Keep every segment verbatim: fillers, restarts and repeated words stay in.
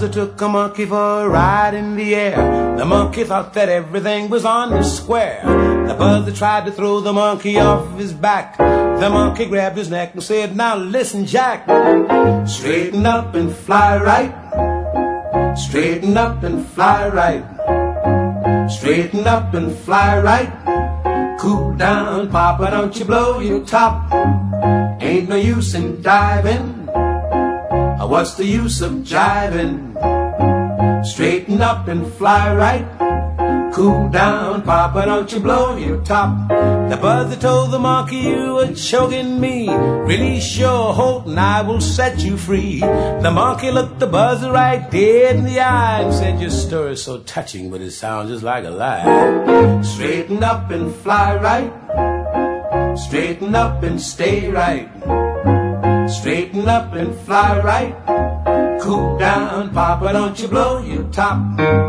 buzzer took a monkey for a ride in the air. The monkey thought that everything was on the square. The buzzer tried to throw the monkey off his back. The monkey grabbed his neck and said, "Now listen, Jack. Straighten up and fly right. Straighten up and fly right. Straighten up and fly right. Cool down, Papa, don't you blow your top. Ain't no use in diving. What's the use of jiving? Straighten up and fly right. Cool down, Papa, don't you blow your top." The buzzer told the monkey, "You were choking me. Release your hold and I will set you free." The monkey looked the buzzer right dead in the eye and said, "Your story's so touching, but it sounds just like a lie. Straighten up and fly right. Straighten up and stay right. Straighten up and fly right. Cool down, Papa, don't you blow your top."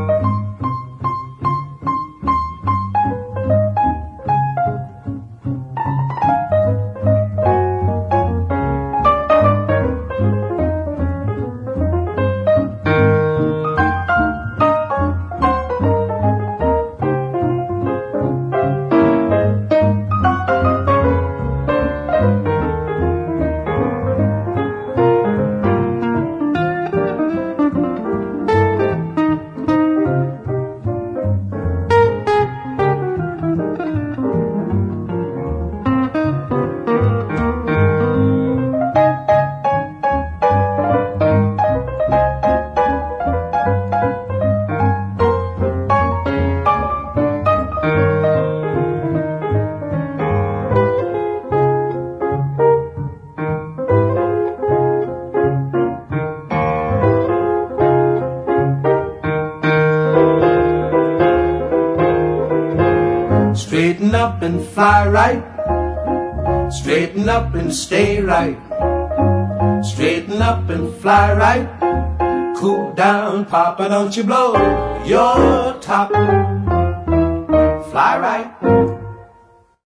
Straighten up and fly right. Straighten up and stay right. Straighten up and fly right. Cool down, Papa, don't you blow your top. Fly right.